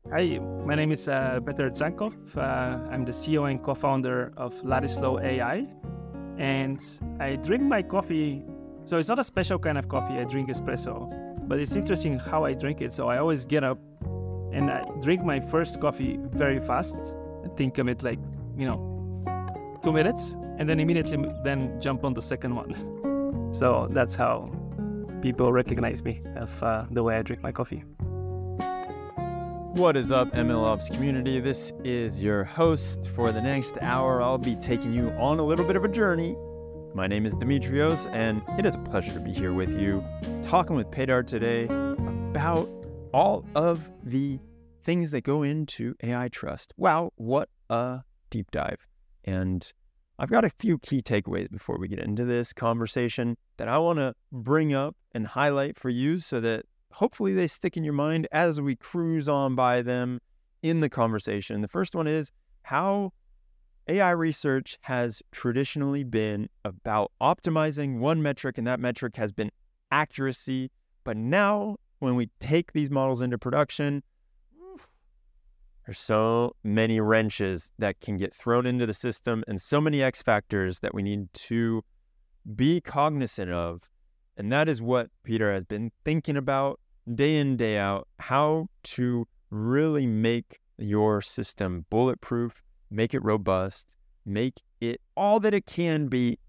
Hi, my name is Petr Zankov. I'm the CEO and co-founder of Ladislaw AI, and I drink my coffee. So it's not a special kind of coffee. I drink espresso, but it's interesting how I drink it. So I always get up and I drink my first coffee very fast. I think of it like 2 minutes, and then immediately then jump on the second one. So that's how people recognize me of the way I drink my coffee. What is up, MLOps community? This is your host. For the next hour, I'll be taking you on a little bit of a journey. My name is Dimitrios, and it is a pleasure to be here with you, talking with Petr today about all of the things that go into AI trust. Wow, what a deep dive. And I've got a few key takeaways before we get into this conversation that I want to bring up and highlight for you so that hopefully they stick in your mind as we cruise on by them in the conversation. The first one is how AI research has traditionally been about optimizing one metric, and that metric has been accuracy. But now when we take these models into production, there's so many wrenches that can get thrown into the system and so many X factors that we need to be cognizant of. And that is what Petr has been thinking about day in, day out, how to really make your system bulletproof, make it robust, make it all that it can be.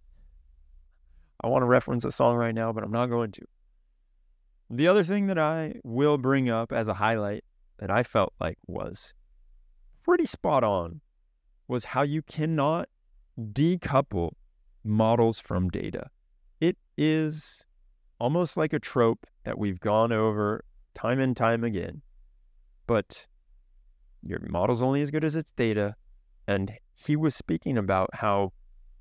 I want to reference a song right now, but I'm not going to. The other thing that I will bring up as a highlight that I felt like was pretty spot on was how you cannot decouple models from data. It is almost like a trope that we've gone over time and time again. But your model's only as good as its data. And he was speaking about how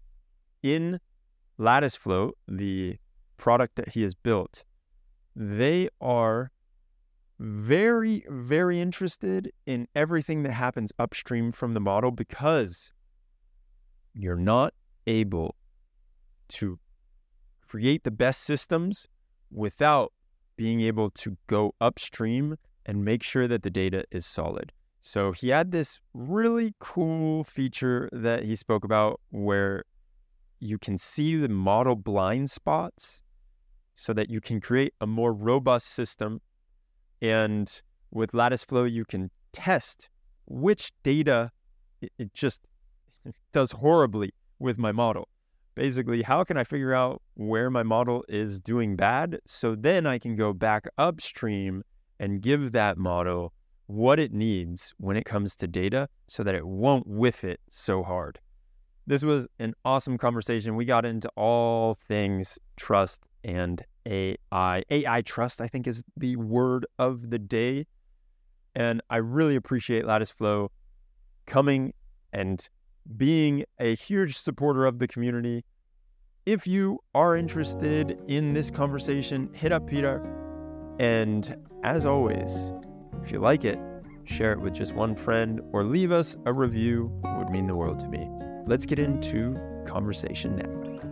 in Latticeflow, the product that he has built, they are very, very interested in everything that happens upstream from the model, because you're not able to create the best systems without being able to go upstream and make sure that the data is solid. So he had this really cool feature that he spoke about where you can see the model blind spots so that you can create a more robust system. And with Latticeflow, you can test which data it just does horribly with my model. Basically, how can I figure out where my model is doing bad so then I can go back upstream and give that model what it needs when it comes to data so that it won't whiff it so hard. This was an awesome conversation. We got into all things trust and AI. AI trust, I think, is the word of the day. And I really appreciate Latticeflow coming and being a huge supporter of the community. If you are interested in this conversation, hit up Petr. And as always, if you like it, share it with just one friend or leave us a review. It would mean the world to me. Let's get into conversation now.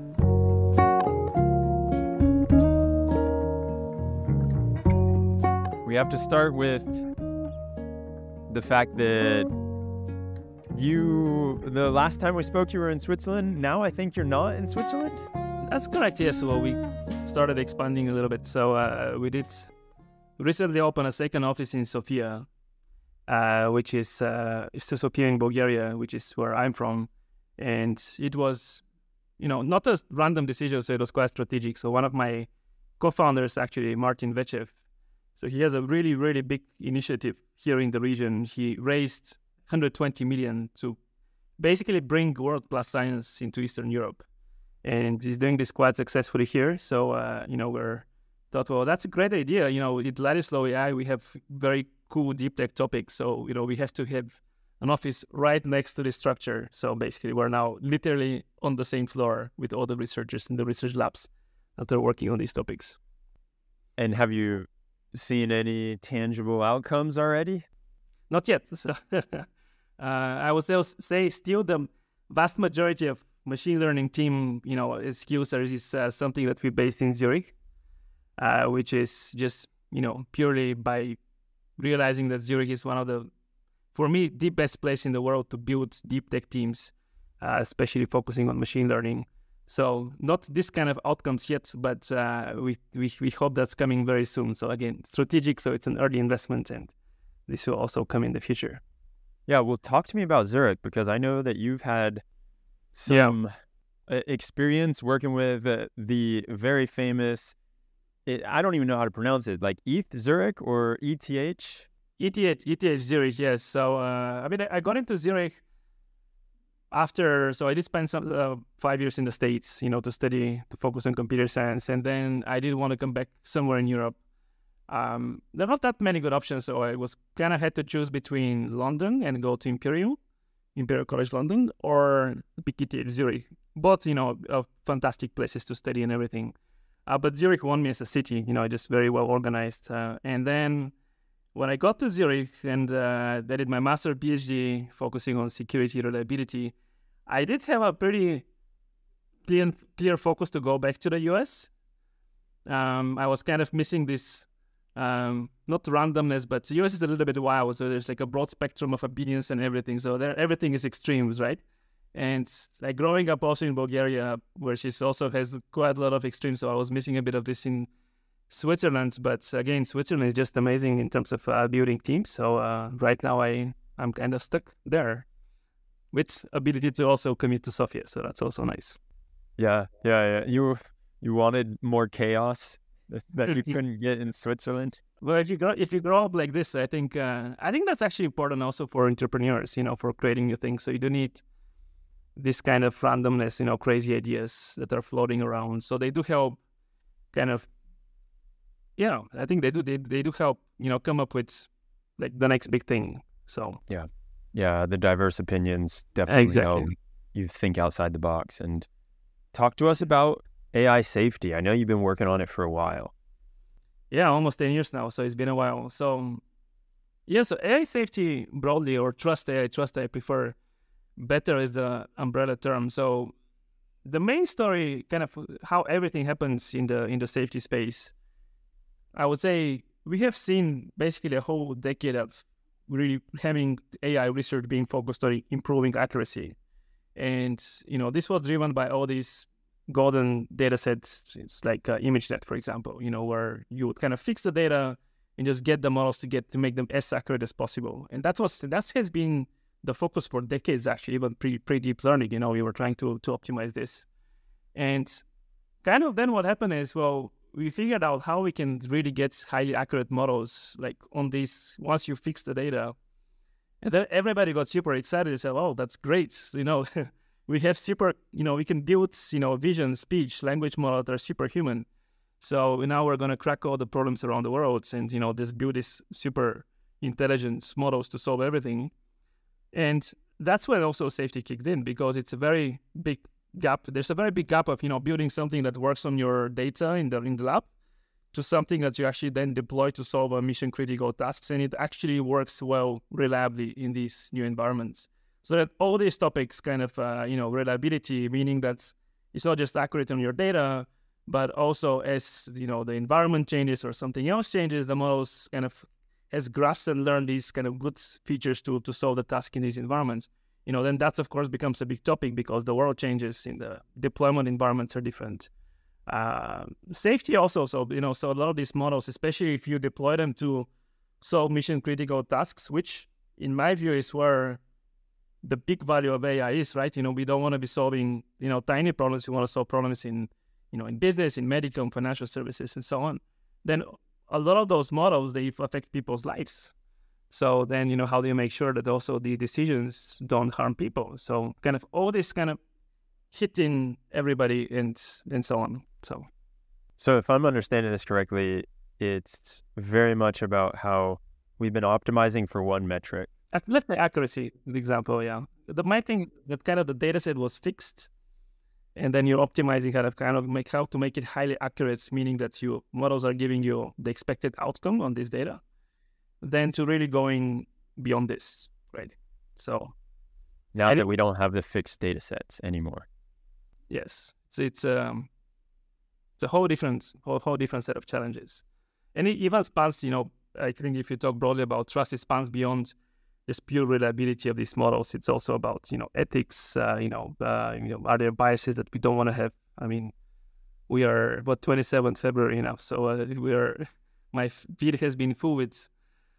We have to start with the fact that the last time we spoke, you were in Switzerland. Now I think you're not in Switzerland? That's correct, yes. Well, we started expanding a little bit. So we did recently open a second office in Sofia, which is Sofia in Bulgaria, which is where I'm from. And it was, not a random decision, so it was quite strategic. So one of my co-founders, actually, Martin Vechev, so he has a really, really big initiative here in the region. He raised 120 million to basically bring world-class science into Eastern Europe. And he's doing this quite successfully here. So, we're thought, well, that's a great idea. With Ladislaw AI, we have very cool deep tech topics. So, we have to have an office right next to this structure. So basically, we're now literally on the same floor with all the researchers in the research labs that are working on these topics. And have you seen any tangible outcomes already? Not yet. So I would say still the vast majority of machine learning team, skills is something that we based in Zurich, which is just, purely by realizing that Zurich is one of the, for me, the best place in the world to build deep tech teams, especially focusing on machine learning. So not this kind of outcomes yet, but we hope that's coming very soon. So again, strategic, so it's an early investment, and this will also come in the future. Yeah, well, talk to me about Zurich, because I know that you've had some experience working with the very famous, I don't even know how to pronounce it, like ETH Zurich or ETH? ETH Zurich, yes. So, I got into Zurich after, so I did spend some 5 years in the States, to focus on computer science. And then I did want to come back somewhere in Europe. There are not that many good options, so I was kind of had to choose between London and go to Imperial College London, or ETH Zurich. Both, fantastic places to study and everything. But Zurich won me as a city, just very well organized. And then when I got to Zurich and I did my master PhD focusing on security reliability, I did have a pretty clear focus to go back to the US. I was kind of missing this, not randomness, but the US is a little bit wild. So there's like a broad spectrum of opinions and everything. So everything is extremes, right? And like growing up also in Bulgaria, where she also has quite a lot of extremes. So I was missing a bit of this in Switzerland. But again, Switzerland is just amazing in terms of building teams. So right now I'm kind of stuck there with ability to also commute to Sofia. So that's also nice. Yeah. You wanted more chaos that you couldn't get in Switzerland? Well, if you grow up like this, I think that's actually important also for entrepreneurs, for creating new things. So you do need this kind of randomness, crazy ideas that are floating around. So they do help kind of, I think they do help, come up with like the next big thing. So yeah, the diverse opinions definitely help you think outside the box. And talk to us about AI safety. I know you've been working on it for a while. Yeah, almost 10 years now. So it's been a while. So so AI safety broadly, or trust I prefer, better is the umbrella term. So the main story, kind of how everything happens in the safety space, I would say we have seen basically a whole decade of really having AI research being focused on improving accuracy. And, this was driven by all these golden data sets. It's like ImageNet, for example, where you would kind of fix the data and just get the models to make them as accurate as possible. And that has been the focus for decades, actually, even pre-deep learning. We were trying to optimize this. And kind of then what happened is, well, we figured out how we can really get highly accurate models, like on these, once you fix the data. And then everybody got super excited and said, oh, that's great. We have super, we can build, vision, speech, language models that are superhuman. So now we're going to crack all the problems around the world and, just build these super intelligent models to solve everything. And that's when also safety kicked in, because it's a very big gap. There's a very big gap of, building something that works on your data in the lab to something that you actually then deploy to solve a mission critical tasks. And it actually works well, reliably in these new environments. So that all these topics kind of, reliability, meaning that it's not just accurate on your data, but also as, the environment changes or something else changes, the models kind of has grasped and learned these kind of good features to solve the task in these environments. Then that's, of course, becomes a big topic because the world changes and the deployment environments are different. Safety also, so a lot of these models, especially if you deploy them to solve mission critical tasks, which in my view is where the big value of AI is, right? We don't want to be solving, tiny problems. We want to solve problems in business, in medical, and financial services, and so on. Then a lot of those models, they affect people's lives. So then, how do you make sure that also these decisions don't harm people? So kind of all this kind of hitting everybody and so on. So if I'm understanding this correctly, it's very much about how we've been optimizing for one metric. Let's say accuracy, the example, yeah. My thing that kind of the data set was fixed, and then you're optimizing how to make it highly accurate, meaning that your models are giving you the expected outcome on this data, then to really going beyond this, right? So now that we don't have the fixed data sets anymore. Yes, it's a whole different set of challenges, and it even spans I think if you talk broadly about trust, it spans beyond just pure reliability of these models. It's also about, ethics, are there biases that we don't want to have? I mean, we are, 27th February now, so my feed has been full with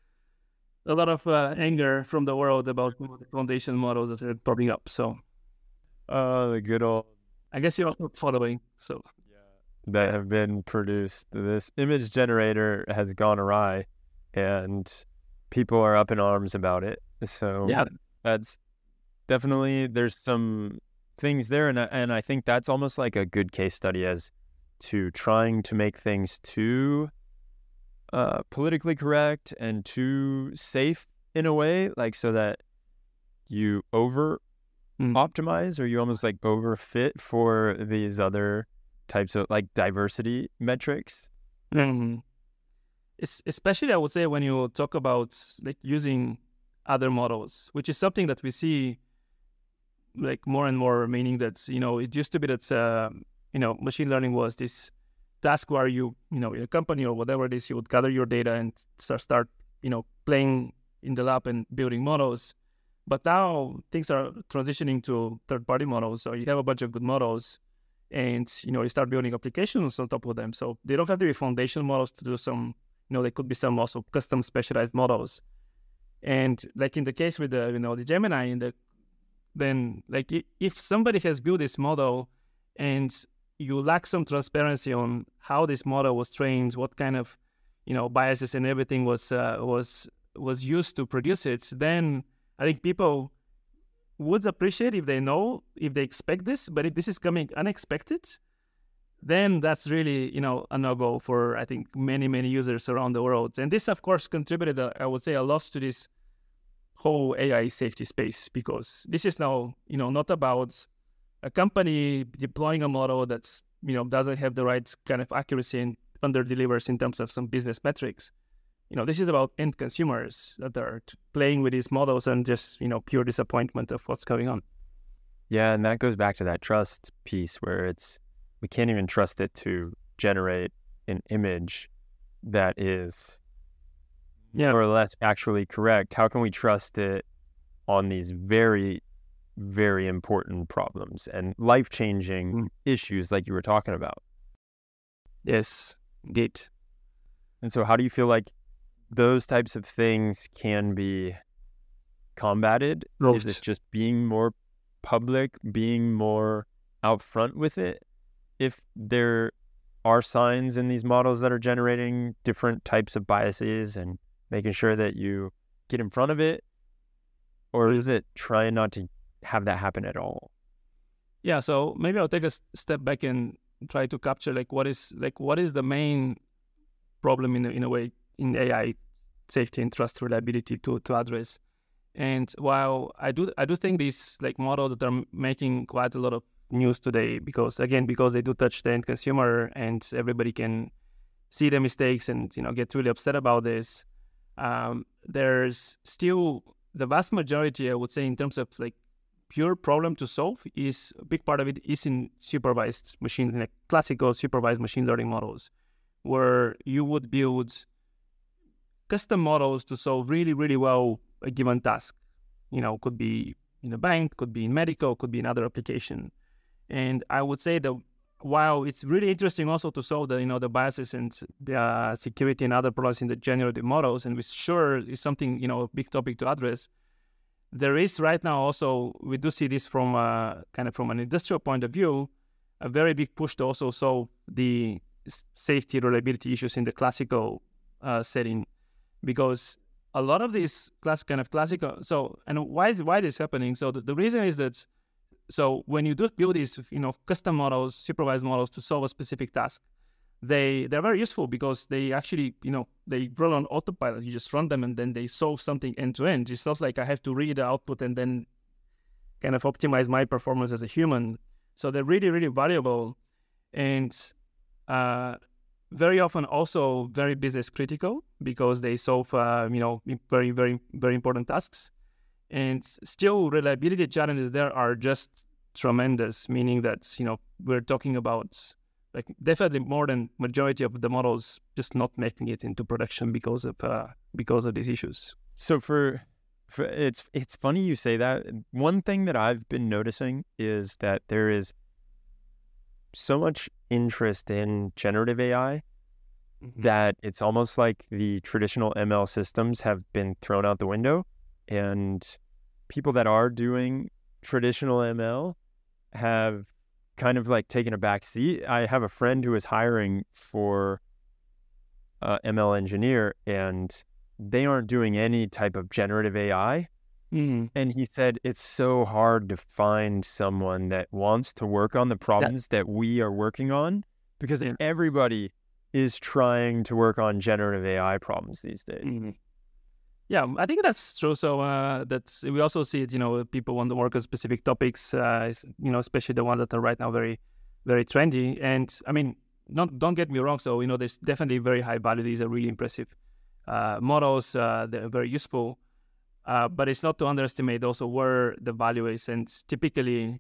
a lot of anger from the world about the foundation models that are popping up. So, the good old. I guess you're also following. So, that have been produced. This image generator has gone awry, and people are up in arms about it. So that's definitely, there's some things there, and I think that's almost like a good case study as to trying to make things too politically correct and too safe in a way, like so that you over optimize or you almost like overfit for these other types of like diversity metrics. Especially, I would say, when you talk about like using other models, which is something that we see like more and more, meaning that, it used to be that, machine learning was this task where you in a company or whatever it is, you would gather your data and start, playing in the lab and building models. But now things are transitioning to third-party models. So you have a bunch of good models and, you start building applications on top of them. So they don't have to be foundation models to do some, they could be some also custom specialized models. And like in the case with the, the Gemini, then like if somebody has built this model and you lack some transparency on how this model was trained, what kind of, biases and everything was used to produce it, then I think people would appreciate if they expect this. But if this is coming unexpected, then that's really, a no-go for, I think, many, many users around the world. And this, of course, contributed, I would say, a lot to this whole AI safety space, because this is now, not about a company deploying a model that's, doesn't have the right kind of accuracy and under-delivers in terms of some business metrics. This is about end consumers that are playing with these models and just, pure disappointment of what's going on. Yeah, and that goes back to that trust piece where we can't even trust it to generate an image that is more or less actually correct. How can we trust it on these very, very important problems and life-changing issues like you were talking about? Yes, indeed. And so how do you feel like those types of things can be combated? Is it just being more public, being more out front with it? If there are signs in these models that are generating different types of biases and making sure that you get in front of it, or is it trying not to have that happen at all? Yeah, so maybe I'll take a step back and try to capture what is the main problem in a way in AI safety and trust reliability to address. And while I do think these models that are making quite a lot of news today, because they do touch the end consumer and everybody can see the mistakes and get really upset about this, there's still the vast majority, I would say, in terms of pure problem to solve, is a big part of it is in supervised machine, classical supervised machine learning models, where you would build custom models to solve really, really well a given task. Could be in a bank, could be in medical, could be in other application. And I would say that while it's really interesting also to solve the biases and the security and other problems in the generative models, and which sure is something, a big topic to address, there is right now also, we do see this from from an industrial point of view, a very big push to also solve the safety reliability issues in the classical setting, because a lot of these classical. So, and why is this happening? So the reason is that, so when you do build these custom models, supervised models to solve a specific task, they're very useful because they actually they run on autopilot. You just run them and then they solve something end to end. It's not like I have to read the output and then kind of optimize my performance as a human. So they're really, really valuable, and very often also very business critical because they solve very, very, very important tasks. And still, reliability challenges there are just tremendous, meaning that we're talking about like definitely more than majority of the models just not making it into production because of these issues. So for it's funny you say that. One thing that I've been noticing is that there is so much interest in generative AI that it's almost like the traditional ML systems have been thrown out the window, and people that are doing traditional ML have kind of like taken a back seat. I have a friend who is hiring for ML engineer, and they aren't doing any type of generative AI. And he said it's so hard to find someone that wants to work on the problems that we are working on, because everybody is trying to work on generative AI problems these days. Yeah, I think that's true. So that's, we also see it. People want to work on specific topics. Especially the ones that are right now very, very trendy. And I mean, don't get me wrong. So there's definitely very high value. These are really impressive models. They're very useful. But it's not to underestimate also where the value is. And typically,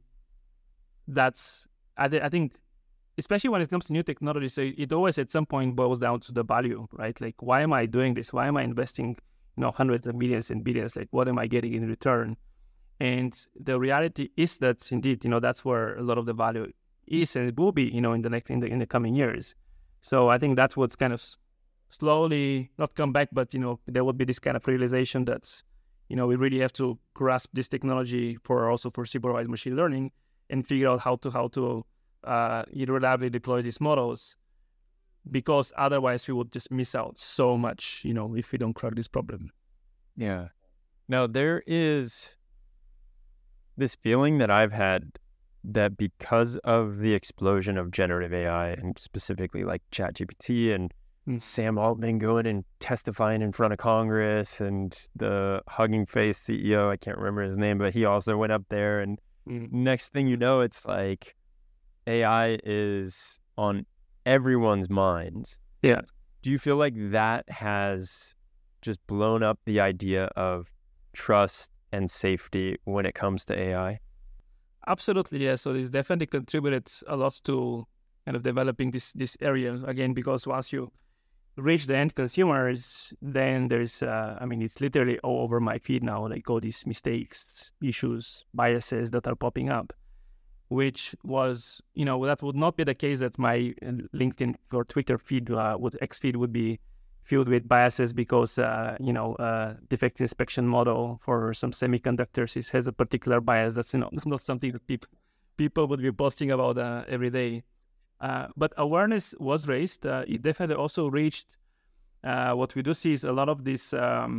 I think, especially when it comes to new technology, so it always at some point boils down to the value, right? Like, why am I doing this? Why am I investing, hundreds of millions and billions? Like, what am I getting in return? And the reality is that indeed, that's where a lot of the value is, and it will be, in the coming years. So I think that's what's kind of slowly not come back, but there will be this kind of realization that we really have to grasp this technology for supervised machine learning and figure out how to reliably deploy these models, because otherwise we would just miss out so much, if we don't crack this problem. Yeah. Now, there is this feeling that I've had that because of the explosion of generative AI, and specifically like ChatGPT and Sam Altman going and testifying in front of Congress, and the Hugging Face CEO, I can't remember his name, but he also went up there, and next thing you know, it's like AI is on everyone's minds. Yeah. Do you feel like that has just blown up the idea of trust and safety when it comes to AI? Absolutely, yeah. So this definitely contributed a lot to kind of developing this area again, because once you reach the end consumers, then there's, it's literally all over my feed now, like all these mistakes, issues, biases that are popping up, which was, that would not be the case that my LinkedIn or Twitter feed, X feed would be filled with biases because, defect inspection model for some semiconductors has a particular bias. That's, not something that people would be posting about every day. But awareness was raised. It definitely also reached, what we do see is a lot of these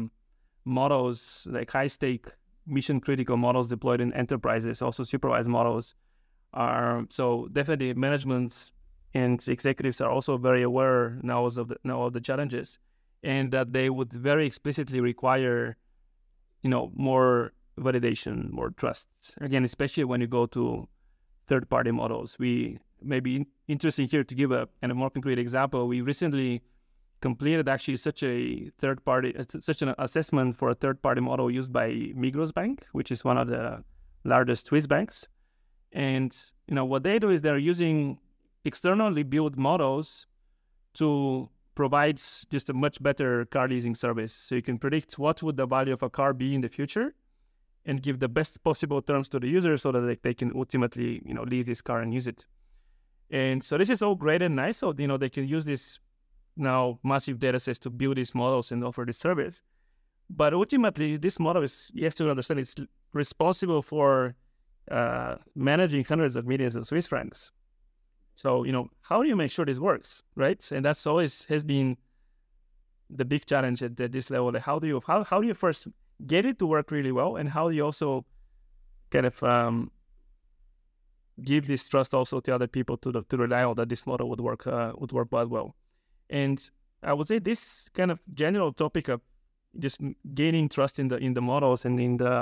models, like high-stake, mission-critical models deployed in enterprises, also supervised models, so definitely management and executives are also very aware now of the challenges, and that they would very explicitly require, more validation, more trust. Again, especially when you go to third-party models. We may be interesting here to give a kind of more concrete example. We recently completed actually such an assessment for a third-party model used by Migros Bank, which is one of the largest Swiss banks. And, what they do is they're using externally built models to provide just a much better car leasing service. So you can predict what would the value of a car be in the future and give the best possible terms to the user so that they can ultimately, lease this car and use it. And so this is all great and nice. So, they can use this now massive data sets to build these models and offer this service. But ultimately, this model you have to understand, it's responsible for managing hundreds of millions of Swiss francs. So, how do you make sure this works, right? And that's always has been the big challenge at this level. Like how do you first get it to work really well, and how do you also kind of give this trust also to other people to rely on that this model would work quite well. And I would say this kind of general topic of just gaining trust in the models and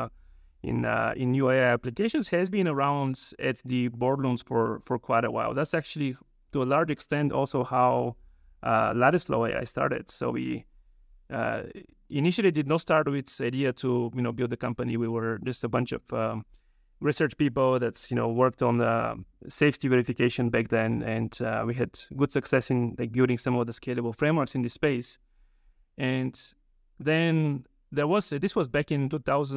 in new AI applications has been around at the boardrooms for quite a while. That's actually to a large extent also how Ladislaw AI started. So we initially did not start with this idea to build a company. We were just a bunch of research people that's worked on the safety verification back then, and we had good success in like building some of the scalable frameworks in this space. And then this was back in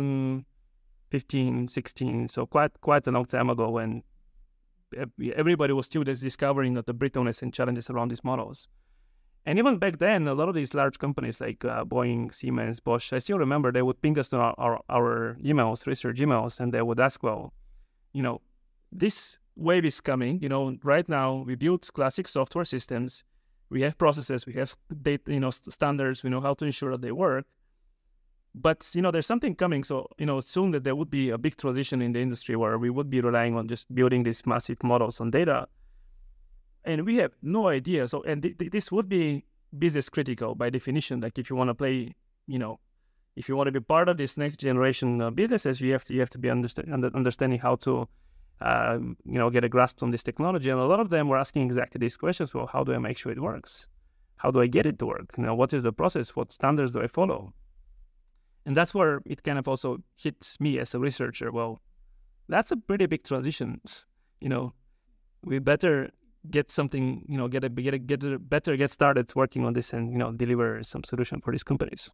2015, 16, so quite a long time ago, when everybody was still discovering the brittleness and challenges around these models. And even back then, a lot of these large companies like Boeing, Siemens, Bosch, I still remember they would ping us on our emails, research emails, and they would ask, well, this wave is coming. Right now we build classic software systems. We have processes, we have data, standards, we know how to ensure that they work. But, there's something coming. So, soon that there would be a big transition in the industry where we would be relying on just building these massive models on data. And we have no idea. So, and this would be business critical by definition. Like if you want to play, if you want to be part of this next generation businesses, you have to be understanding how to, get a grasp on this technology. And a lot of them were asking exactly these questions. Well, how do I make sure it works? How do I get it to work? What is the process? What standards do I follow? And that's where it kind of also hits me as a researcher. Well, that's a pretty big transition. We better get something, get started working on this and, deliver some solution for these companies.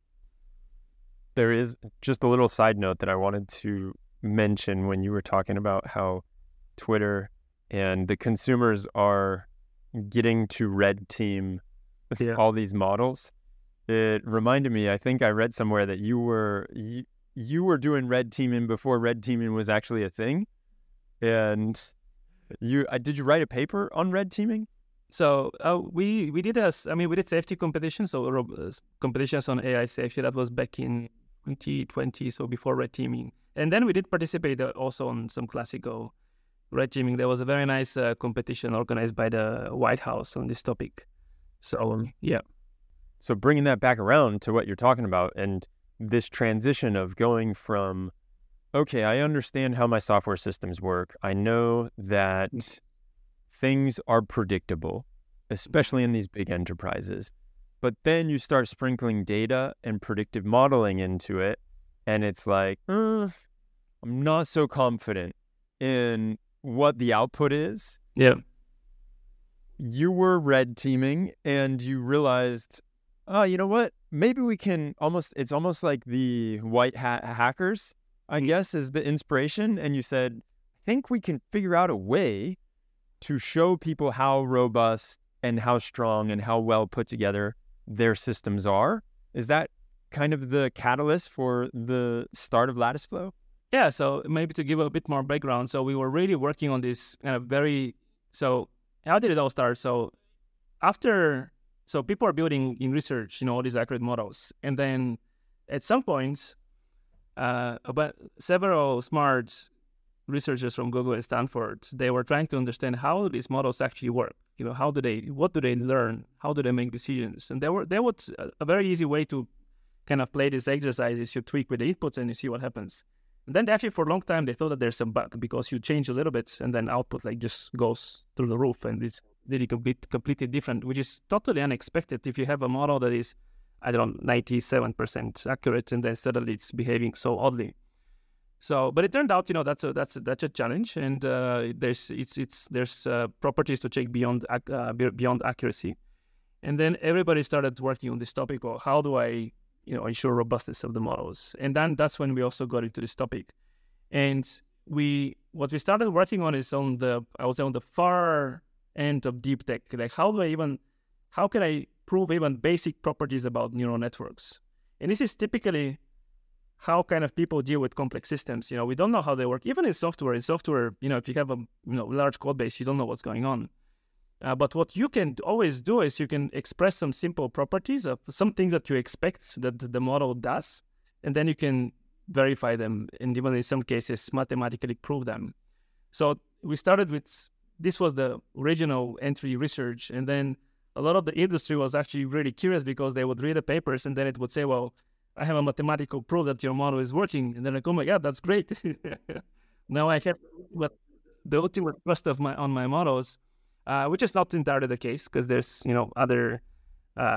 There is just a little side note that I wanted to mention when you were talking about how Twitter and the consumers are getting to red team all these models. It reminded me, I think I read somewhere that you were doing red teaming before red teaming was actually a thing. And did you write a paper on red teaming? So we did safety competitions, so competitions on AI safety. That was back in 2020, so before red teaming. And then we did participate also on some classical red teaming. There was a very nice competition organized by the White House on this topic. So yeah. So bringing that back around to what you're talking about and this transition of going from, okay, I understand how my software systems work. I know that things are predictable, especially in these big enterprises. But then you start sprinkling data and predictive modeling into it, and it's like, I'm not so confident in what the output is. Yeah. You were red teaming and you realized, oh, you know what? Maybe we can it's almost like the white hat hackers, I guess, is the inspiration. And you said, I think we can figure out a way to show people how robust and how strong and how well put together their systems are. Is that kind of the catalyst for the start of Latticeflow? Yeah, so maybe to give a bit more background. So we were really working on this kind of so how did it all start? So people are building in research, all these accurate models. And then at some point, about several smart researchers from Google and Stanford, they were trying to understand how these models actually work. What do they learn? How do they make decisions? And a very easy way to kind of play this exercise is you tweak with the inputs and you see what happens. And then actually for a long time, they thought that there's some bug because you change a little bit and then output just goes through the roof and it's really completely different, which is totally unexpected if you have a model that is, 97% accurate and then suddenly it's behaving so oddly. So, but it turned out, that's a challenge, and there's properties to check beyond accuracy, and then everybody started working on this topic of how do I, ensure robustness of the models, and then that's when we also got into this topic, and what we started working on is on the far end of deep tech, like how can I prove even basic properties about neural networks, and this is typically how kind of people deal with complex systems. We don't know how they work. Even in software, if you have a large code base, you don't know what's going on. But what you can always do is you can express some simple properties of some things that you expect that the model does, and then you can verify them, and even in some cases, mathematically prove them. So we started with, this was the original entry research, and then a lot of the industry was actually really curious because they would read the papers, and then it would say, well, I have a mathematical proof that your model is working. And then like, oh my God, that's great. Now I have the ultimate trust on my models, which is not entirely the case because there's, other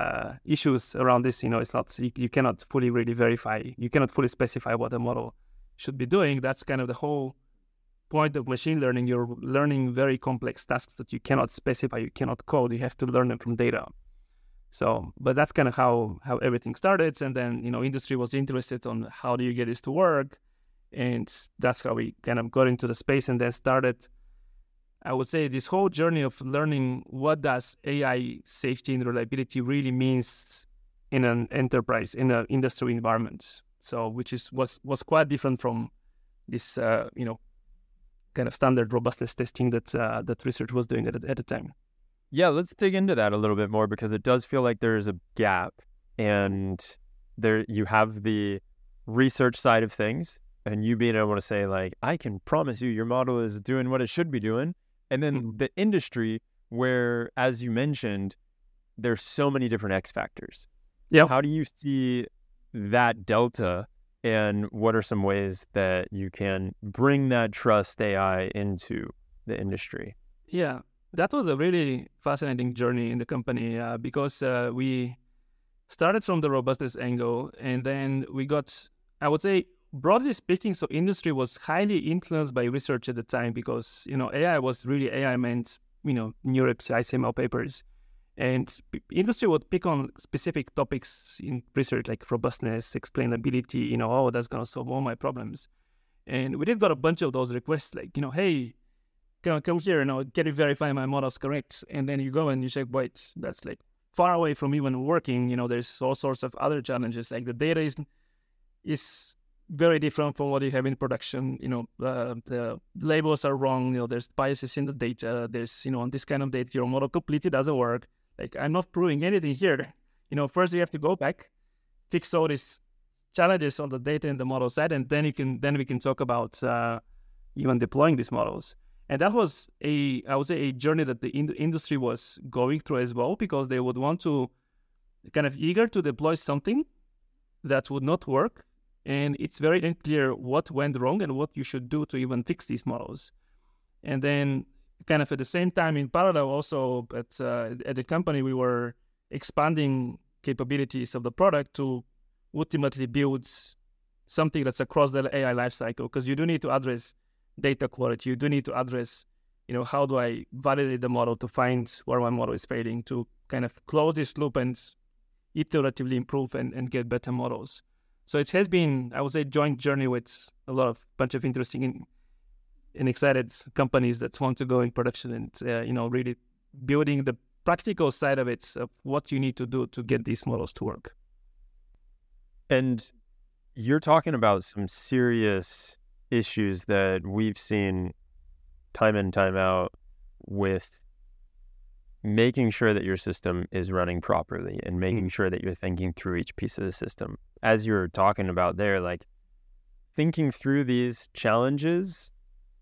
issues around this. It's not, you cannot fully really verify, you cannot fully specify what the model should be doing. That's kind of the whole point of machine learning. You're learning very complex tasks that you cannot specify, you cannot code. You have to learn them from data. So, but that's kind of how everything started. And then, industry was interested on how do you get this to work. And that's how we kind of got into the space and then started, I would say, this whole journey of learning what does AI safety and reliability really means in an enterprise, in an industry environment. So, which was quite different from this, kind of standard robustness testing that research was doing at the time. Yeah, let's dig into that a little bit more, because it does feel like there's a gap, and there you have the research side of things, and you being able to say, like, I can promise you your model is doing what it should be doing. And then the industry where, as you mentioned, there's so many different X factors. Yeah. How do you see that delta, and what are some ways that you can bring that trust AI into the industry? Yeah, that was a really fascinating journey in the company because we started from the robustness angle, and then we got, I would say, broadly speaking, so industry was highly influenced by research at the time because, AI was really AI meant, NeurIPS, ICML papers. And industry would pick on specific topics in research like robustness, explainability, that's going to solve all my problems. And we did got a bunch of those requests like, hey, come here, can you verify my model's correct? And then you go and you check, wait, that's like far away from even working. There's all sorts of other challenges. Like the data is very different from what you have in production. The labels are wrong. There's biases in the data. There's, on this kind of data, your model completely doesn't work. Like, I'm not proving anything here. First you have to go back, fix all these challenges on the data and the model side, and then we can talk about even deploying these models. And that was I would say, a journey that the industry was going through as well, because they would want to kind of eager to deploy something that would not work. And it's very unclear what went wrong and what you should do to even fix these models. And then kind of at the same time, in parallel also, at the company, we were expanding capabilities of the product to ultimately build something that's across the AI lifecycle, because you do need to address data quality. You do need to address, how do I validate the model to find where my model is failing, to kind of close this loop and iteratively improve and get better models. So it has been, I would say, a joint journey with a bunch of interesting and excited companies that want to go in production and, really building the practical side of it, of what you need to do to get these models to work. And you're talking about some serious issues that we've seen time in, time out with making sure that your system is running properly and making sure that you're thinking through each piece of the system. As you're talking about there, like thinking through these challenges,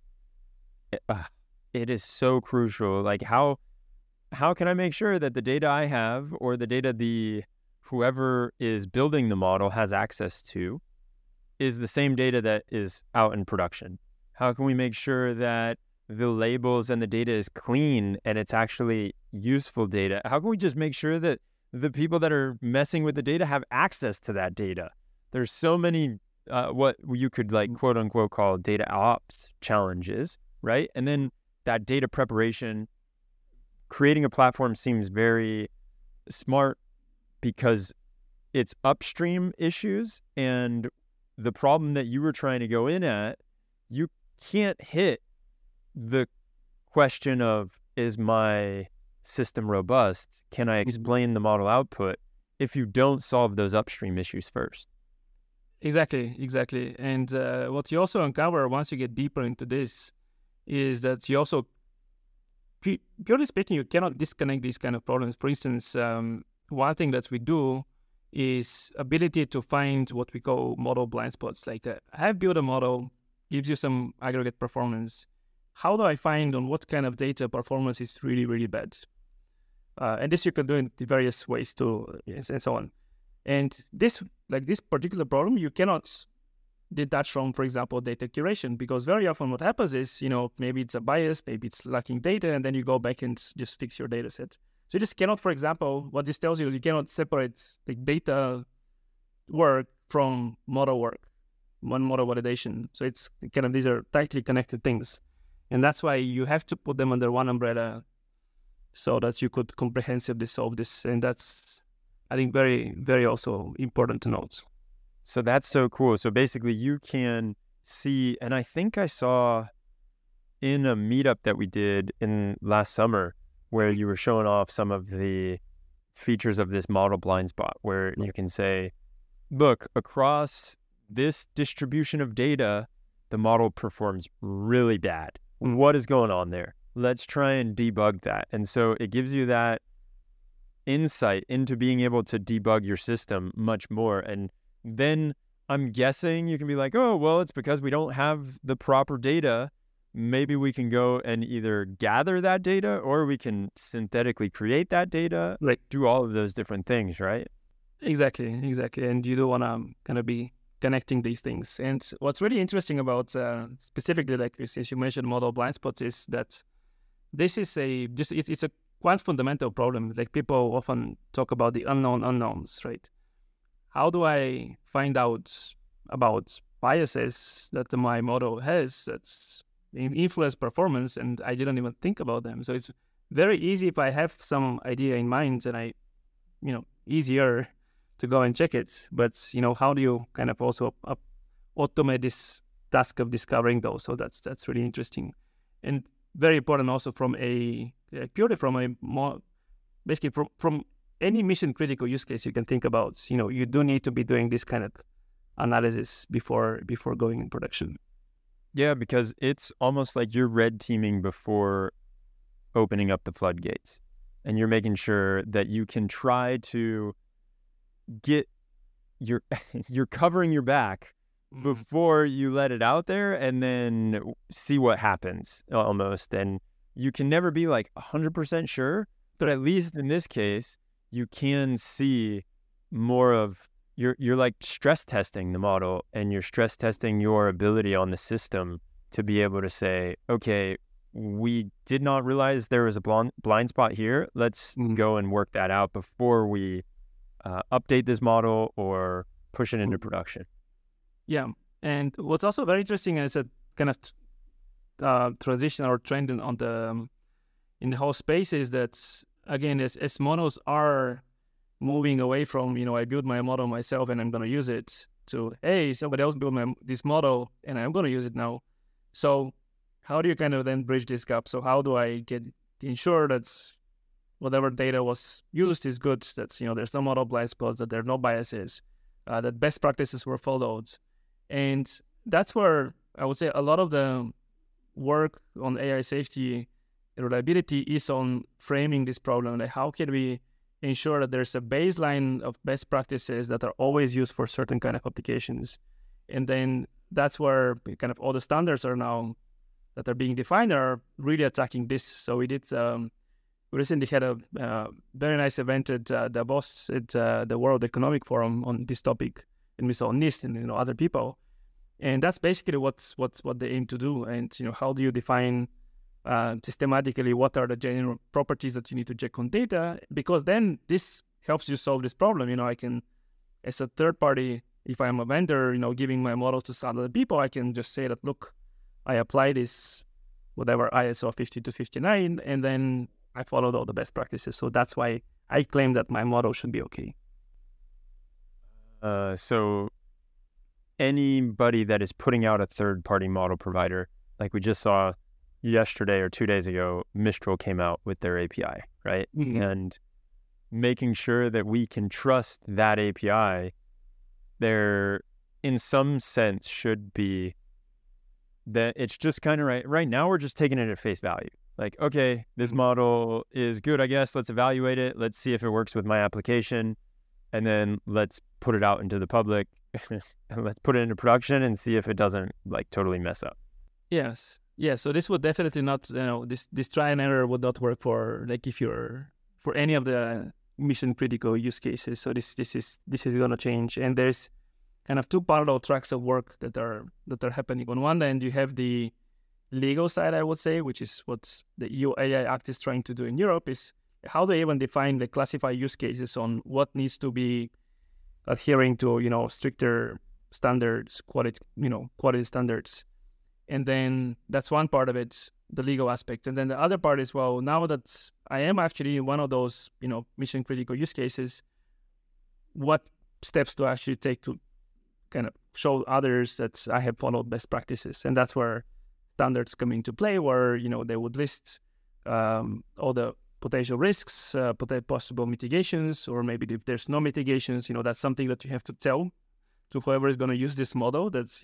it is so crucial. Like how can I make sure that the data I have, or the data whoever is building the model has access to, is the same data that is out in production? How can we make sure that the labels and the data is clean and it's actually useful data? How can we just make sure that the people that are messing with the data have access to that data? There's so many what you could like quote unquote call data ops challenges, right? And then that data preparation, creating a platform seems very smart because it's upstream issues, and the problem that you were trying to go in at, you can't hit the question of, is my system robust? Can I explain the model output, if you don't solve those upstream issues first? Exactly. And what you also uncover once you get deeper into this is that you also, purely speaking, you cannot disconnect these kind of problems. For instance, one thing that we do is ability to find what we call model blind spots. Like I have built a model, gives you some aggregate performance. How do I find on what kind of data performance is really, really bad? And this you can do in various ways too, and so on. And this particular problem, you cannot detach from, for example, data curation, because very often what happens is, maybe it's a bias, maybe it's lacking data, and then you go back and just fix your data set. So you just cannot, for example, what this tells you, you cannot separate the data work from model work. one model validation. So it's kind of, these are tightly connected things. And that's why you have to put them under one umbrella so that you could comprehensively solve this. And that's, I think, very, very also important to note. So that's so cool. So basically you can see, and I think I saw in a meetup that we did in last summer where you were showing off some of the features of this model blind spot, where you can say, look, across this distribution of data, the model performs really bad. What is going on there? Let's try and debug that. And so it gives you that insight into being able to debug your system much more. And then I'm guessing you can be like, oh, well, it's because we don't have the proper data. Maybe we can go and either gather that data or we can synthetically create that data, Like, do all of those different things, right? Exactly. And you do want to kind of be connecting these things. And what's really interesting about specifically, like since you mentioned model blind spots, is that this is it's a quite fundamental problem. Like people often talk about the unknown unknowns, right? How do I find out about biases that my model has that's influence performance and I didn't even think about them? So it's very easy if I have some idea in mind and easier to go and check it. But, how do you kind of also automate this task of discovering those? So that's really interesting and very important also from from any mission critical use case you can think about. You do need to be doing this kind of analysis before going in production. Yeah, because it's almost like you're red teaming before opening up the floodgates, and you're making sure that you can try to get you're covering your back before you let it out there and then see what happens almost. And you can never be like 100% sure, but at least in this case, you can see more of you're like stress testing the model, and you're stress testing your ability on the system to be able to say, okay, we did not realize there was a blind spot here. Let's go and work that out before we update this model or push it into production. Yeah. And what's also very interesting is a kind of transition or trend in the whole space is that, again, as models are moving away from, I build my model myself and I'm going to use it, to, hey, somebody else built this model and I'm going to use it now. So how do you kind of then bridge this gap? So how do I ensure that whatever data was used is good, that, there's no model blind spots, that there are no biases, that best practices were followed? And that's where I would say a lot of the work on AI safety and reliability is on framing this problem. Like, how can we ensure that there's a baseline of best practices that are always used for certain kind of applications? And then that's where kind of all the standards are now that are being defined are really attacking this. So we recently had a very nice event at Davos at the World Economic Forum on this topic, and we saw NIST and other people, and that's basically what they aim to do. And how do you define systematically what are the general properties that you need to check on data? Because then this helps you solve this problem. I can, as a third party, if I'm a vendor, giving my models to some other people, I can just say that, look, I apply this whatever ISO 5259, and then I followed all the best practices. So that's why I claim that my model should be okay. So anybody that is putting out a third-party model provider, like we just saw yesterday or 2 days ago, Mistral came out with their API, right? Mm-hmm. And making sure that we can trust that API, there in some sense should be that it's just kind of right now we're just taking it at face value. Like, okay, this model is good, I guess. Let's evaluate it. Let's see if it works with my application. And then let's put it out into the public. Let's put it into production and see if it doesn't like totally mess up. Yes. Yeah. So this would definitely not, this try and error would not work for for any of the mission critical use cases. So this is going to change. And there's kind of two parallel tracks of work that are happening. On one end, you have the legal side, I would say, which is what the EU AI Act is trying to do in Europe, is how do they even define the classify use cases on what needs to be adhering to, stricter standards, quality standards. And then that's one part of it, the legal aspect. And then the other part is, well, now that I am actually in one of those, mission critical use cases, what steps do I actually take to kind of show others that I have followed best practices? And that's where standards come into play, where, they would list all the potential risks, possible mitigations, or maybe if there's no mitigations, that's something that you have to tell to whoever is going to use this model. That's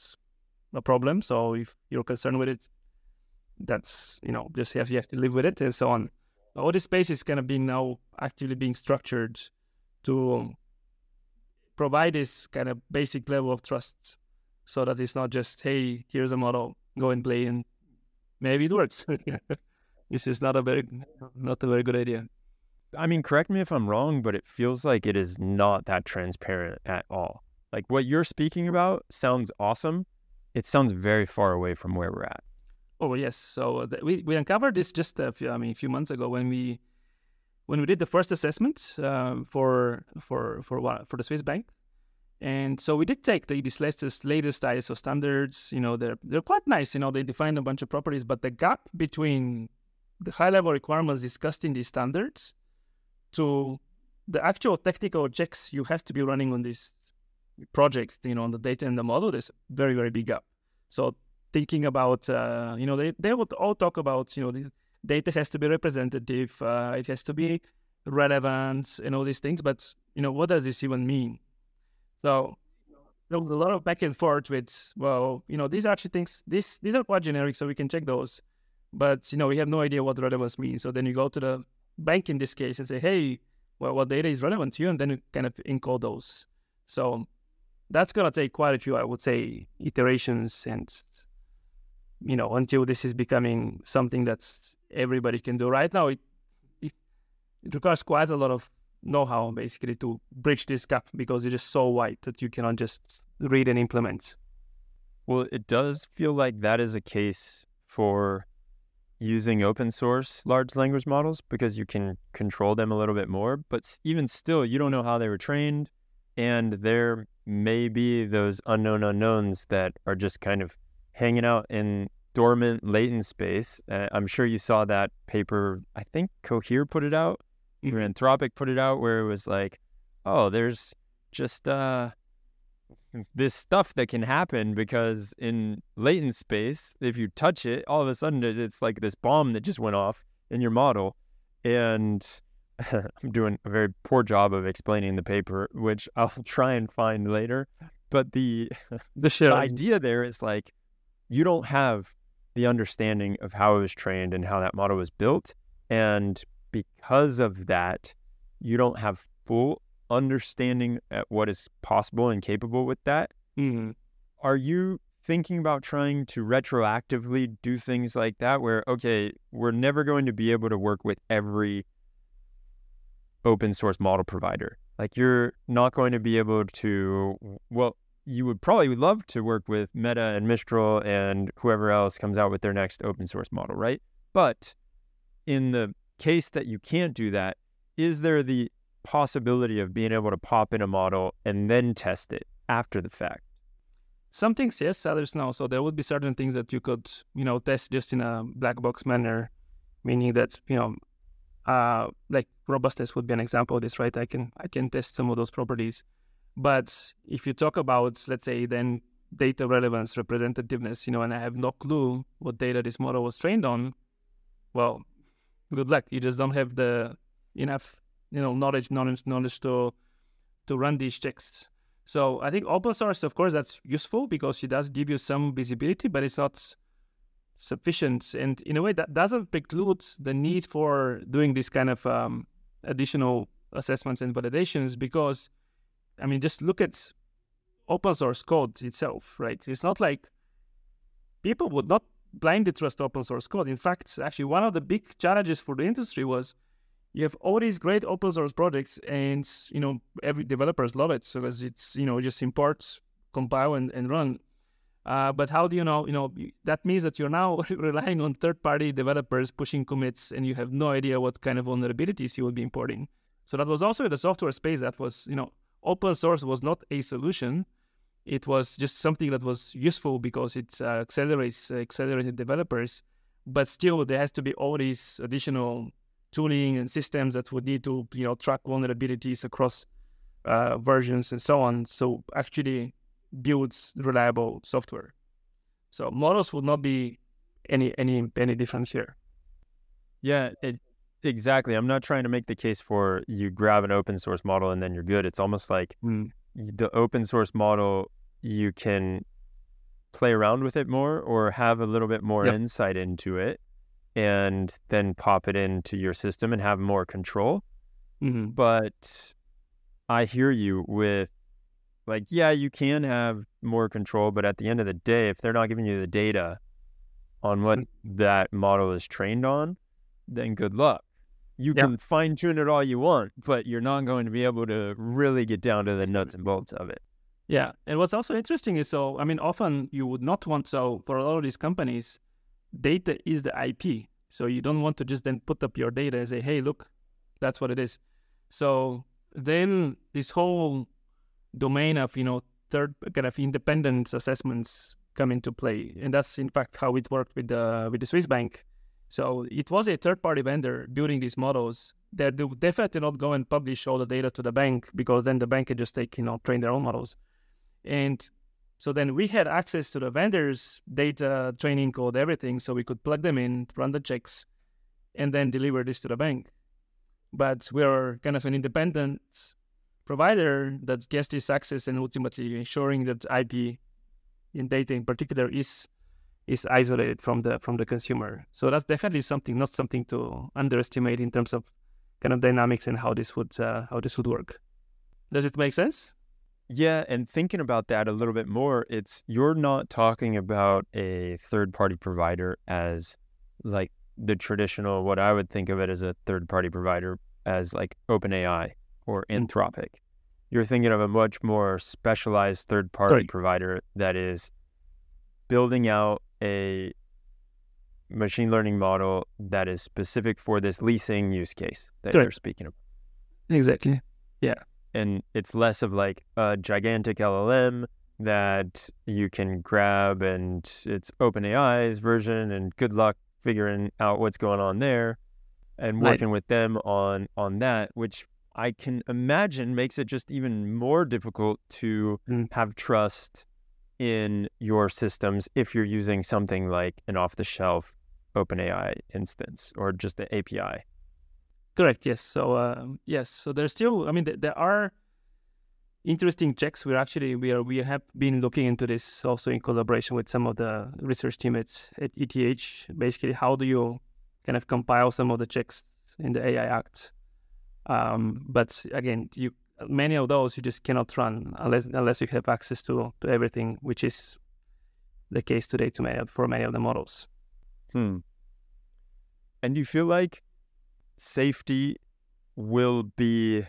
a problem. So if you're concerned with it, that's, just you have to live with it, and so on. All this space is kind of now actively being structured to provide this kind of basic level of trust, so that it's not just, hey, here's a model, go and play, and maybe it works. This is not a very good idea. I mean, correct me if I'm wrong, but it feels like it is not that transparent at all. Like what you're speaking about sounds awesome. It sounds very far away from where we're at. Oh yes, so we uncovered this just a few months ago when we did the first assessment for the Swiss bank, and so we did take these latest ISO standards. They're quite nice. They define a bunch of properties, but the gap between the high level requirements discussed in these standards to the actual technical checks you have to be running on these projects, on the data and the model, there's very, very big gap. So thinking about, they would all talk about, the data has to be representative, it has to be relevant and all these things, but, what does this even mean? So there was a lot of back and forth with, well, these are actually things, these are quite generic, so we can check those, but, we have no idea what relevance means. So then you go to the bank in this case and say, hey, well, what data is relevant to you? And then you kind of encode those. So that's going to take quite a few, I would say, iterations, and, until this is becoming something that everybody can do. Right now, it requires quite a lot of know-how, basically, to bridge this gap, because it's just so wide that you cannot just read and implement. Well, it does feel like that is a case for using open source large language models, because you can control them a little bit more. But even still, you don't know how they were trained. And there may be those unknown unknowns that are just kind of hanging out in dormant latent space. I'm sure you saw that paper. I think Cohere put it out, or Anthropic put it out, where it was like, oh, there's just this stuff that can happen because in latent space, if you touch it, all of a sudden it's like this bomb that just went off in your model. And I'm doing a very poor job of explaining the paper, which I'll try and find later. But the idea there is like, you don't have the understanding of how it was trained and how that model was built. And because of that, you don't have full understanding at what is possible and capable with that. Mm-hmm. Are you thinking about trying to retroactively do things like that, where, okay, we're never going to be able to work with every open source model provider? Like, you're not going to be able to, well, you would probably love to work with Meta and Mistral and whoever else comes out with their next open source model, right? But in the case that you can't do that, is there the possibility of being able to pop in a model and then test it after the fact? Some things yes, others no. So there would be certain things that you could, test just in a black box manner, meaning that, like robustness would be an example of this, right? I can test some of those properties. But if you talk about, let's say, then data relevance, representativeness, and I have no clue what data this model was trained on, well, good luck. You just don't have the enough, knowledge to run these checks. So I think open source, of course, that's useful because it does give you some visibility, but it's not sufficient. And in a way, that doesn't preclude the need for doing this kind of additional assessments and validations, because, I mean, just look at open source code itself, right? It's not like people would not blindly trust open source code. In fact, actually, one of the big challenges for the industry was you have all these great open source projects, and every developers love it, so because it's just import, compile, and run. But how do you know? That means that you're now relying on third-party developers pushing commits, and you have no idea what kind of vulnerabilities you will be importing. So that was also in the software space. That was open source was not a solution, it was just something that was useful because it accelerated developers. But still, there has to be all these additional tooling and systems that would need to, track vulnerabilities across versions and so on. So actually builds reliable software. So models would not be any different here. Yeah, exactly. I'm not trying to make the case for you grab an open source model and then you're good. It's almost like the open source model, you can play around with it more or have a little bit more insight into it and then pop it into your system and have more control. But I hear you with like, yeah, you can have more control, but at the end of the day, if they're not giving you the data on what that model is trained on, then good luck. You can fine tune it all you want, but you're not going to be able to really get down to the nuts and bolts of it. Yeah. And what's also interesting is, often you would not want, for a lot of these companies, data is the IP. So you don't want to just then put up your data and say, hey, look, that's what it is. So then this whole domain of, third kind of independent assessments come into play. And that's in fact how it worked with the Swiss bank. So it was a third-party vendor building these models that would definitely not go and publish all the data to the bank, because then the bank can just train their own models. And so then we had access to the vendor's data, training code, everything, so we could plug them in, run the checks, and then deliver this to the bank. But we're kind of an independent provider that gets this access and ultimately ensuring that IP in data in particular is isolated from the consumer. So that's definitely not something to underestimate in terms of kind of dynamics and how this would work. Does it make sense? Yeah, and thinking about that a little bit more, you're not talking about a third-party provider as like the traditional, what I would think of it as a third-party provider as like OpenAI or Anthropic. You're thinking of a much more specialized third-party provider that is building out a machine learning model that is specific for this leasing use case that you're speaking of. Exactly. Yeah. And it's less of like a gigantic LLM that you can grab and it's OpenAI's version and good luck figuring out what's going on there and working with them on that, which I can imagine makes it just even more difficult to have trust in your systems if you're using something like an off-the-shelf OpenAI instance or just the API. Correct. Yes. So so there's still, there are interesting checks. We have been looking into this also in collaboration with some of the research team at ETH. Basically, how do you kind of compile some of the checks in the AI Act? But again, many of those you just cannot run unless you have access to everything, which is the case today for many of the models. And do you feel like safety will be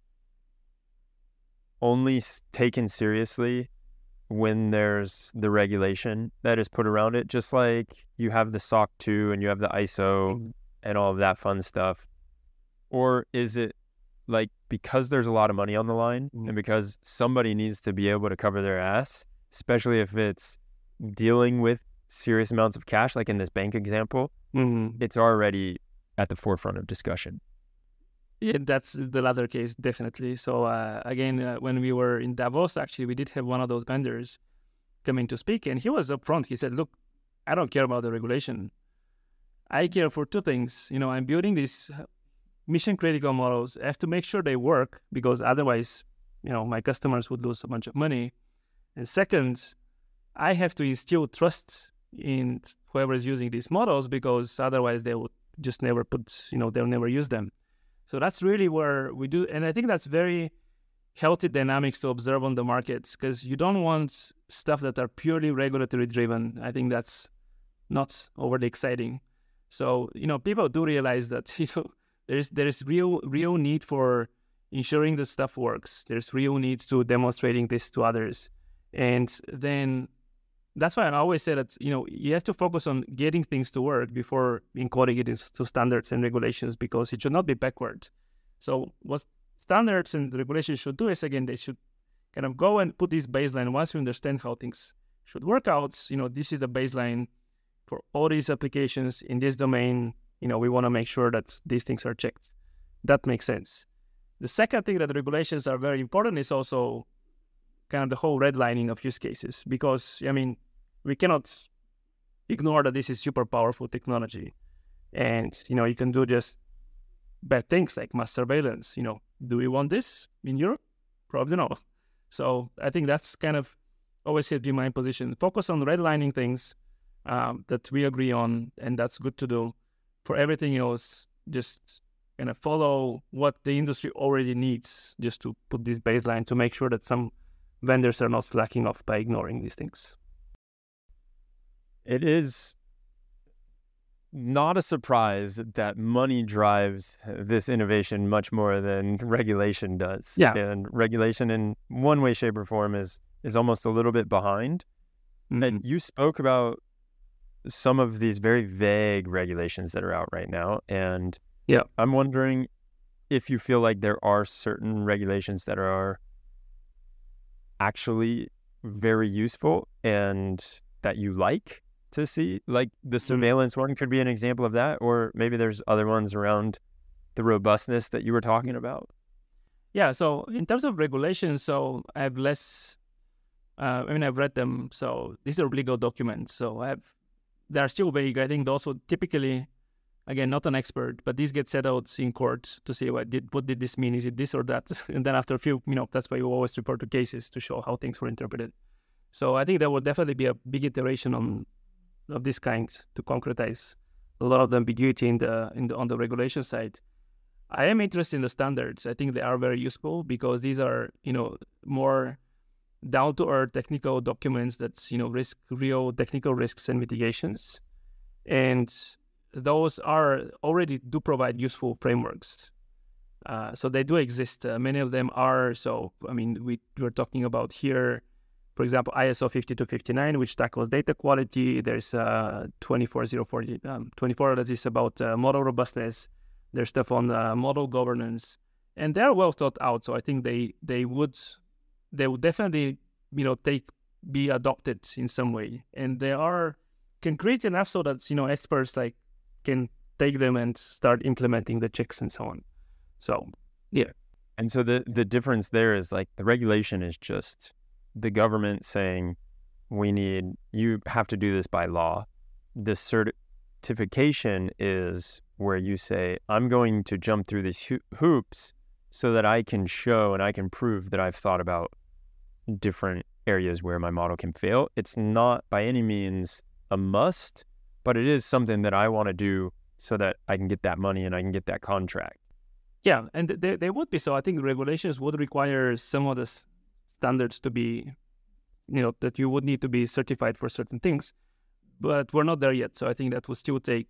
only taken seriously when there's the regulation that is put around it, just like you have the SOC 2 and you have the ISO and all of that fun stuff? Or is it like because there's a lot of money on the line and because somebody needs to be able to cover their ass, especially if it's dealing with serious amounts of cash, like in this bank example, it's already at the forefront of discussion? Yeah, that's the latter case, definitely. So again, when we were in Davos, actually, we did have one of those vendors coming to speak, and he was upfront. He said, look, I don't care about the regulation. I care for two things. I'm building these mission-critical models. I have to make sure they work because otherwise, my customers would lose a bunch of money. And second, I have to instill trust in whoever is using these models because otherwise they would just never they'll never use them. So that's really where we do. And I think that's very healthy dynamics to observe on the markets because you don't want stuff that are purely regulatory driven. I think that's not overly exciting. So, people do realize that, there is real need for ensuring that stuff works. There's real need to demonstrating this to others. And then that's why I always say that, you have to focus on getting things to work before encoding it into standards and regulations because it should not be backward. So what standards and regulations should do is, again, they should kind of go and put this baseline. Once we understand how things should work out, this is the baseline for all these applications in this domain. We want to make sure that these things are checked. That makes sense. The second thing that regulations are very important is also kind of the whole redlining of use cases, because, we cannot ignore that this is super powerful technology. And, you can do just bad things like mass surveillance. Do we want this in Europe? Probably not. So I think that's kind of always has been my position. Focus on redlining things that we agree on, and that's good to do. For everything else, just kind of follow what the industry already needs, just to put this baseline to make sure that some vendors are not slacking off by ignoring these things. It is not a surprise that money drives this innovation much more than regulation does. Yeah. And regulation in one way, shape, or form is almost a little bit behind. Mm-hmm. And you spoke about some of these very vague regulations that are out right now. And yeah, I'm wondering if you feel like there are certain regulations that are actually very useful and that you like to see, like the surveillance one could be an example of that, or maybe there's other ones around the robustness that you were talking about. Yeah, so in terms of regulations, so I have less, I've read them, so these are legal documents, so they're still vague. I think also typically, again, not an expert, but these get settled in court to see what did this mean? Is it this or that? And then after a few, that's why you always report to cases to show how things were interpreted. So I think there will definitely be a big iteration of this kind to concretize a lot of the ambiguity on the regulation side. I am interested in the standards. I think they are very useful because these are, more down-to-earth technical documents that, risk real technical risks and mitigations. And those already do provide useful frameworks. So they do exist. Many of them are. So, we're talking about here, for example, ISO 52059, which tackles data quality. There's 24040, 24 that is about model robustness. There's stuff on model governance, and they're well thought out. So I think they would definitely be adopted in some way, and they are concrete enough so that experts can take them and start implementing the checks and so on. So yeah, and so the difference there is the regulation is just the government saying you have to do this by law. The certification is where you say, I'm going to jump through these hoops so that I can show and I can prove that I've thought about different areas where my model can fail. It's not by any means a must, but it is something that I want to do so that I can get that money and I can get that contract. Yeah, and they would be. So I think regulations would require some of the standards to be, that you would need to be certified for certain things, but we're not there yet. So I think that would still take,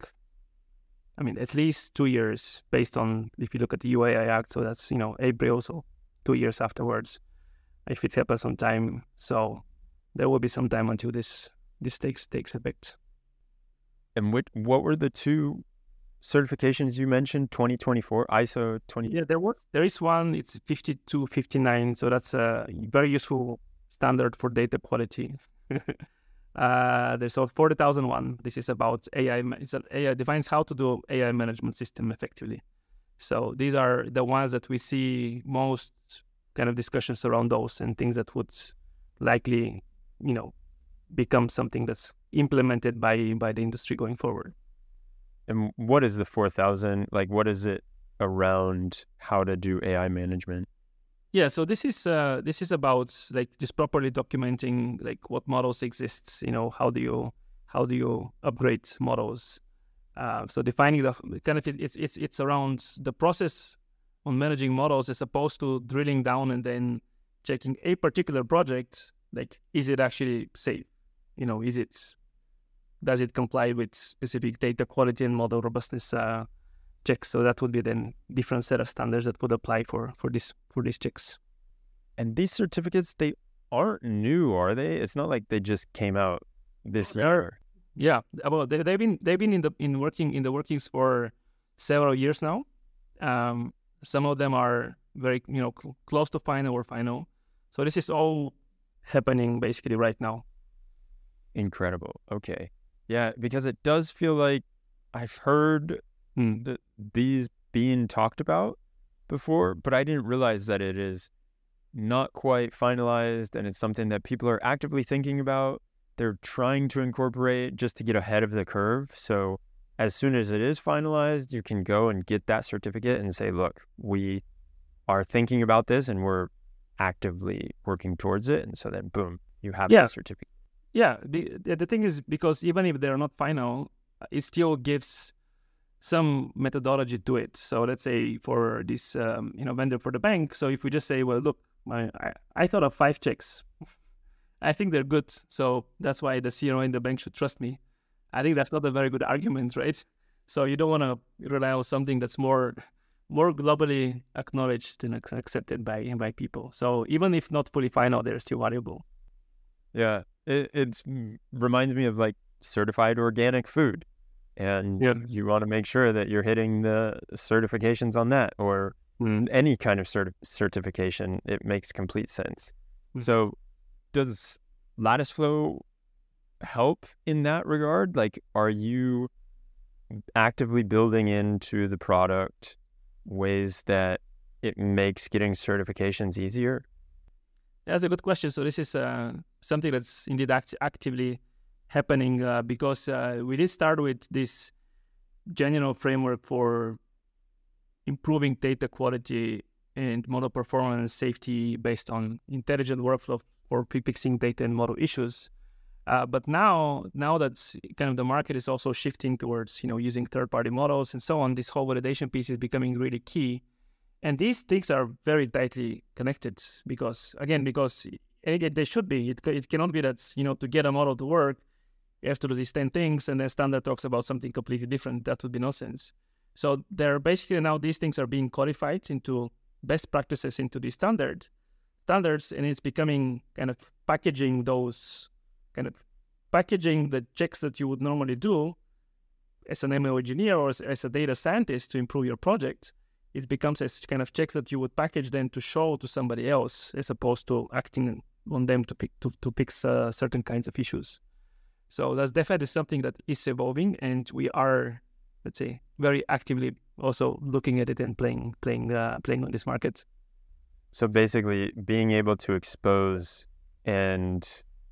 at least 2 years based on, if you look at the UAI Act, so that's, April, so 2 years afterwards, if it happens on time. So there will be some time until this takes effect. And what were the two certifications you mentioned? 2024 ISO 20. Yeah, there is one. It's 5259. So that's a very useful standard for data quality. There's a 40,001. This is about AI. AI defines how to do AI management system effectively. So these are the ones that we see most kind of discussions around those and things that would likely, become something that's implemented by the industry going forward. And what is the 4,000? What is it around how to do AI management? Yeah, so this is about just properly documenting what models exist. How do you upgrade models? So defining the kind of it's around the process on managing models as opposed to drilling down and then checking a particular project. Is it actually safe? Does it comply with specific data quality and model robustness checks? So that would be then different set of standards that would apply for these checks. And these certificates, they aren't new, are they? It's not like they just came out this year. Yeah, well, they've been in the workings for several years now. Some of them are very close to final or final. So this is all happening basically right now. Incredible. Okay. Yeah, because it does feel like I've heard these being talked about before, but I didn't realize that it is not quite finalized and it's something that people are actively thinking about. They're trying to incorporate just to get ahead of the curve. So as soon as it is finalized, you can go and get that certificate and say, look, we are thinking about this and we're actively working towards it. And so then, boom, you have the certificate. Yeah. The thing is, because even if they're not final, it still gives some methodology to it. So let's say for this, vendor for the bank. So if we just say, well, look, I thought of 5 checks. I think they're good. So that's why the CRO in the bank should trust me. I think that's not a very good argument, right? So you don't want to rely on something that's more globally acknowledged and accepted by people. So even if not fully final, they're still valuable. Yeah, it reminds me of like certified organic food. And you want to make sure that you're hitting the certifications on that, or any kind of certification. It makes complete sense. So does Latticeflow help in that regard? Like, are you actively building into the product ways that it makes getting certifications easier? That's a good question. So this is something that's indeed actively happening because we did start with this general framework for improving data quality and model performance safety based on intelligent workflow for fixing data and model issues. But now that's kind of the market is also shifting towards, using third-party models and so on. This whole validation piece is becoming really key. And these things are very tightly connected because they should be. It cannot be that, to get a model to work, you have to do these 10 things and then standard talks about something completely different. That would be nonsense. So they're basically now these things are being codified into best practices into these standards, and it's becoming kind of packaging the checks that you would normally do as an ML engineer or as a data scientist to improve your project. It becomes as kind of checks that you would package then to show to somebody else as opposed to acting on them to fix certain kinds of issues. So that's definitely something that is evolving, and we are, let's say, very actively also looking at it and playing on this market. So basically, being able to expose and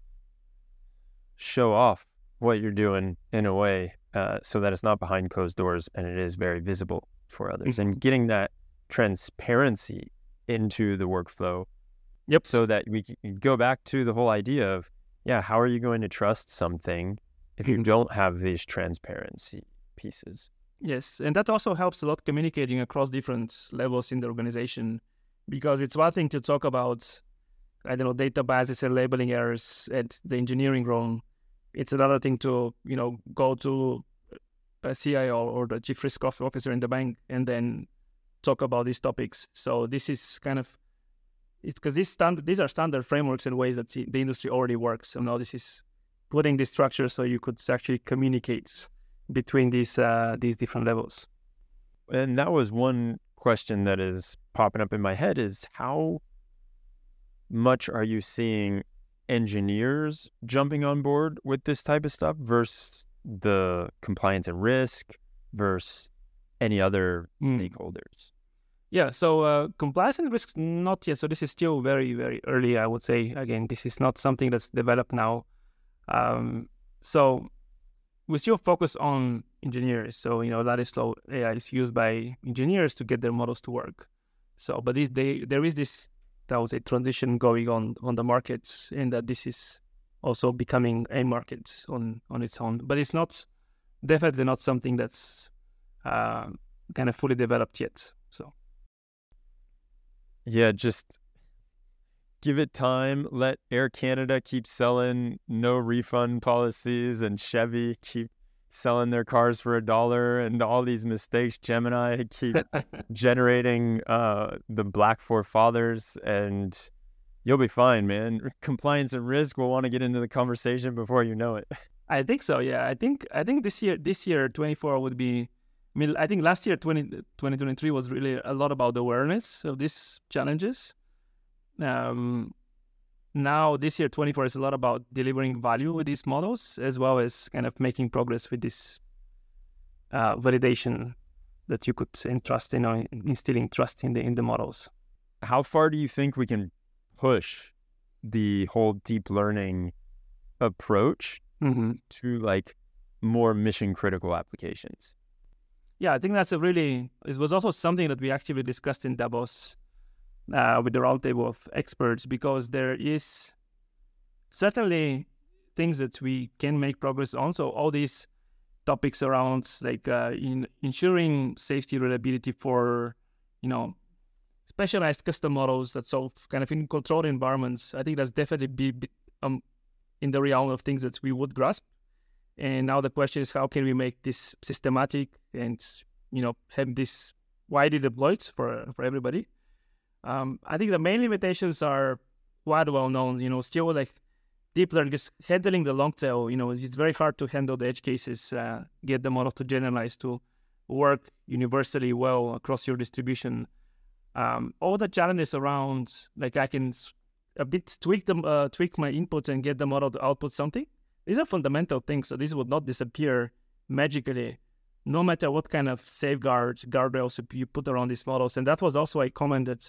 show off what you're doing in a way so that it's not behind closed doors and it is very visible for others, and getting that transparency into the workflow. Yep. So that we can go back to the whole idea of, how are you going to trust something if you don't have these transparency pieces? Yes, and that also helps a lot communicating across different levels in the organization, because it's one thing to talk about, data biases and labeling errors at the engineering realm. It's another thing to, go to a CIO or the chief risk officer in the bank and then talk about these topics. So this is kind of, it's because these are standard frameworks and ways that the industry already works. So now this is putting this structure so you could actually communicate between these different levels. And that was one question that is popping up in my head is how much are you seeing engineers jumping on board with this type of stuff versus the compliance and risk versus any other stakeholders? Yeah, so compliance and risk, not yet. So this is still very, very early, I would say. Again, this is not something that's developed now. So we still focus on engineers. So, Latticeflow AI is used by engineers to get their models to work. So, but there is this, I would say, transition going on the markets, and that this is also becoming a market on its own. But it's definitely not something that's kind of fully developed yet. So. Yeah, just give it time. Let Air Canada keep selling no refund policies, and Chevy keep selling their cars for $1, and all these mistakes. Gemini keep generating the Black Forefathers, and you'll be fine, man. Compliance and risk will want to get into the conversation before you know it. I think so. Yeah, I think this year 24 would be. I mean, I think last year, 2023, was really a lot about the awareness of these challenges. now this year 24 is a lot about delivering value with these models, as well as kind of making progress with this validation that you could entrust, instilling trust in the models. How far do you think we can push the whole deep learning approach to like more mission critical applications? Yeah, I think it was also something that we actually discussed in Davos with the roundtable of experts, because there is certainly things that we can make progress on. So all these topics around like in ensuring safety reliability for, specialized custom models that solve kind of in controlled environments, I think that's definitely in the realm of things that we would grasp. And now the question is, how can we make this systematic and, have this widely deployed for everybody? I think the main limitations are quite well known, still like deep learning is handling the long tail. It's very hard to handle the edge cases, get the model to generalize, to work universally well across your distribution. All the challenges around, like I can a bit tweak my inputs and get the model to output something. These are fundamental things, so these would not disappear magically, no matter what kind of safeguards, guardrails you put around these models. And that was also a comment that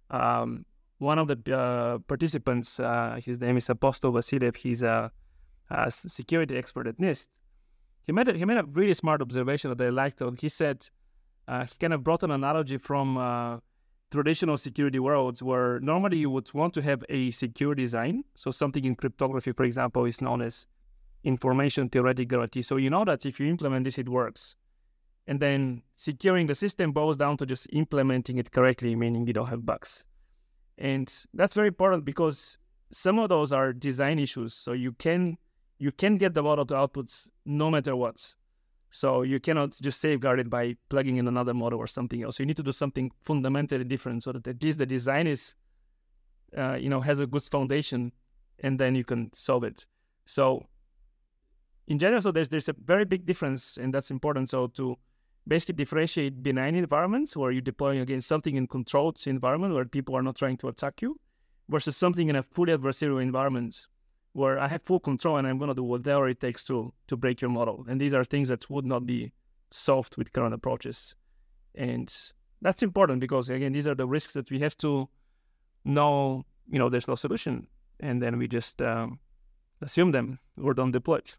one of the participants, his name is Apostol Vasiliev, he's a security expert at NIST. He made a really smart observation that I liked. He said, he kind of brought an analogy from traditional security worlds, where normally you would want to have a secure design. So something in cryptography, for example, is known as information theoretic guarantee. So you know that if you implement this, it works. And then securing the system boils down to just implementing it correctly, meaning you don't have bugs. And that's very important, because some of those are design issues. So you can get the model to outputs no matter what. So you cannot just safeguard it by plugging in another model or something else. You need to do something fundamentally different, so that at least the design is, has a good foundation, and then you can solve it. So in general, so there's a very big difference, and that's important. So to basically differentiate benign environments where you're deploying against something in controlled environment where people are not trying to attack you, versus something in a fully adversarial environment where I have full control and I'm going to do whatever it takes to break your model. And these are things that would not be solved with current approaches. And that's important, because, again, these are the risks that we have to know, there's no solution. And then we just assume them or don't deploy it.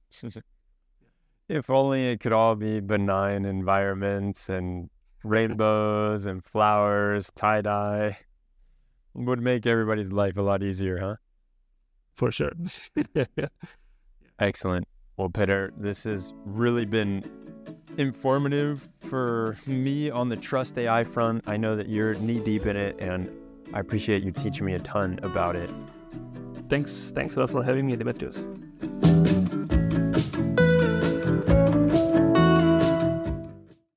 If only it could all be benign environments and rainbows and flowers, tie-dye. Would make everybody's life a lot easier, huh? For sure. Excellent. Well, Peter, this has really been informative for me on the Trust AI front. I know that you're knee-deep in it, and I appreciate you teaching me a ton about it. Thanks a lot for having me, Demetrios.